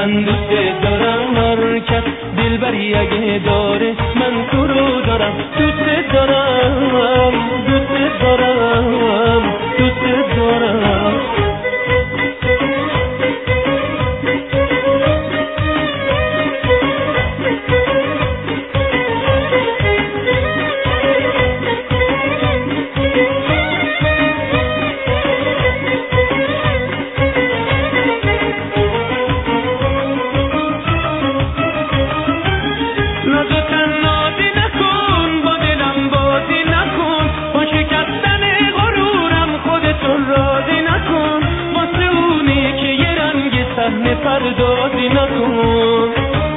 من دوست دارم هر کس دلبری اگه داره من تو رو دارم دوست دارم دوست دارم دوست دارم پردازی نکن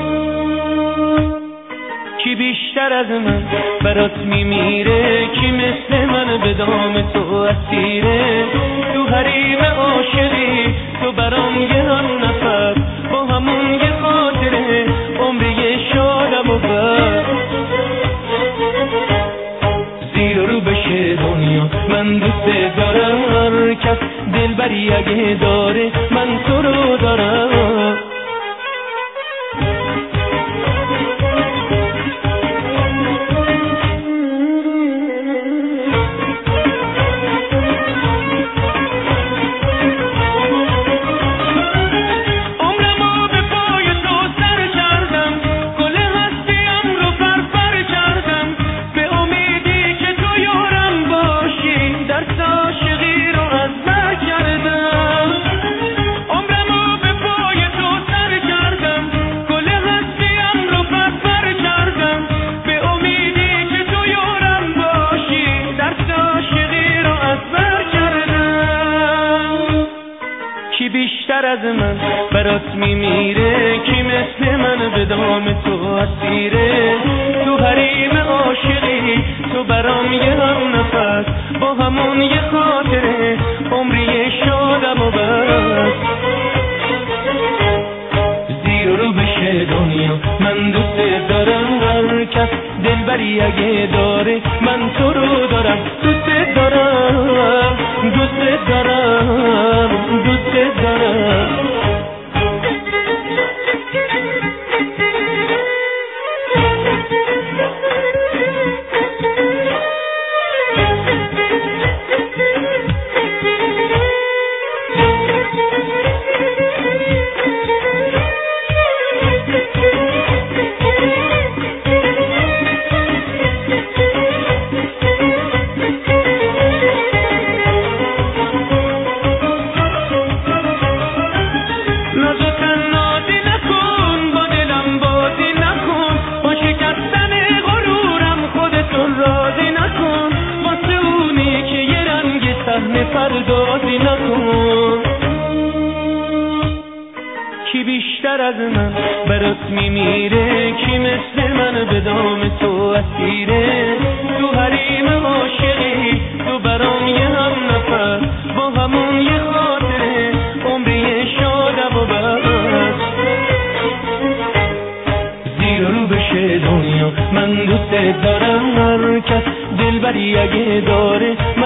کی بیشتر از من برات میمیره کی مثل من به دام تو اسیره تو حریم عاشقی تو برام یه هم نفر با همون یه خاطره عمری شادم و بر زیر و رو بشه دنیا من دوست دارم هر کس دلبری اگه داره من تو رو دارم بیشتر از من برات میمیره کی مثل من به دام تو اسیره تو حریم عاشقی تو برام یه هم نفس با همون یه خاطره عمری شادم و بس زیر و رو بشه دنیا من دوست دارم هر کس دلبری اگه داره من تو رو دارم دوست دارم دوست دارم دوست دارم پردازی نکن کی بیشتر از من برات میمیره کی مثل من به دام تو اسیره تو حریم عاشقی تو برام یه هم نفر با همون یه خاطره عمری شادم و بس زیر و رو بشه دنیا من دوست دارم هر کس دلبری اگه داره